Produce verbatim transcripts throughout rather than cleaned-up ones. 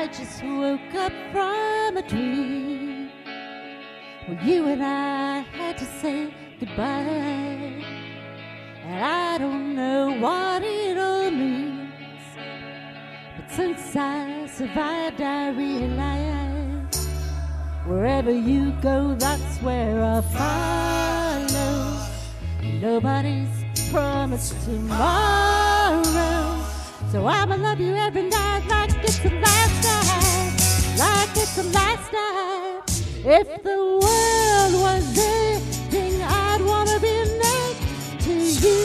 just woke up from a dream where you and I had to say goodbye. And I don't know what it all means, but since I survived I realize wherever you go, that's where I'll follow. Nobody's promised tomorrow, so I'ma love you every night like it's the last night, like it's the last night. If the world was ending, I'd wanna be next to you.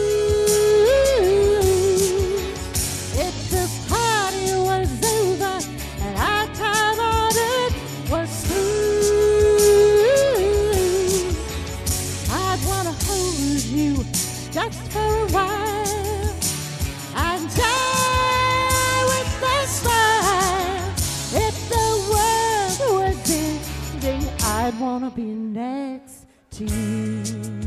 If the party was over and our time on earth was through, I'd wanna hold you just for a while and die with a smile. If the world was ending, I'd wanna be next to you.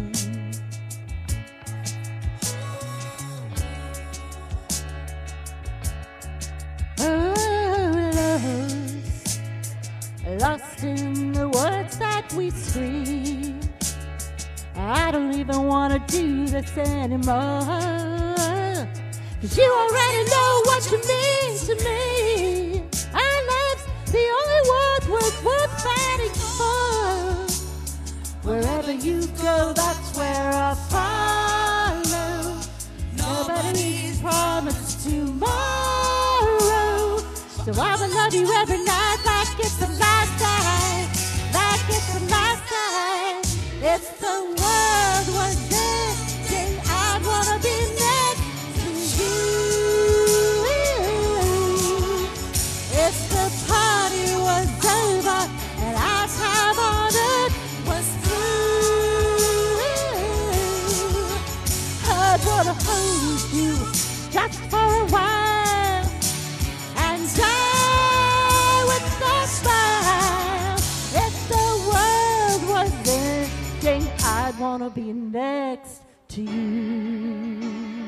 Oh, lost, lost in the words that we scream. I don't even wanna do this anymore, 'cause you already know what you mean to me. Our love's the only word worth, worth fighting for. Wherever you go, that's where I follow. Nobody's promised tomorrow, so I will love you every night like it's the last night, like it's the last night. If the world was ending, I'd wanna be next to you. If the party was over and our time on earth was through, I'd wanna hold you just for a while and die with a smile. If the world was ending, I'd wanna be next to you,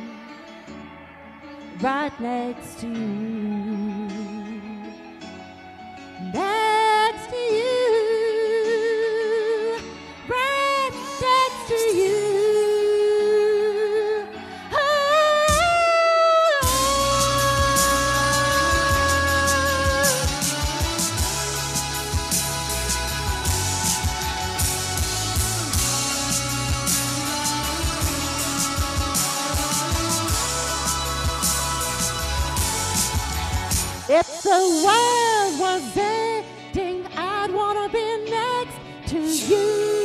right next to you, next to you, right next to you. If the world was ending, I'd wanna be next to you.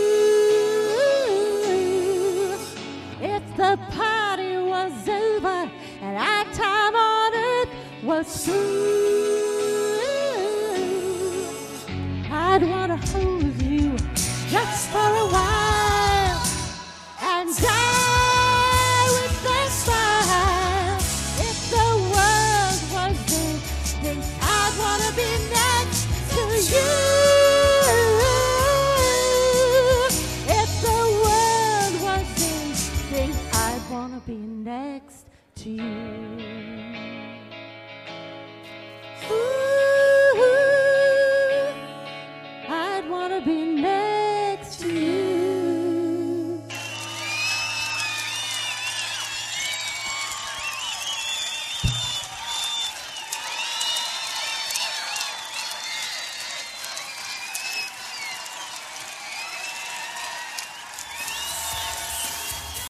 If the party was over and our time on earth was through, I'd wanna hold you just for a while and die with a smile. If the world was ending, I'd wanna be next to you. If the world was ending, I'd wanna be next to you.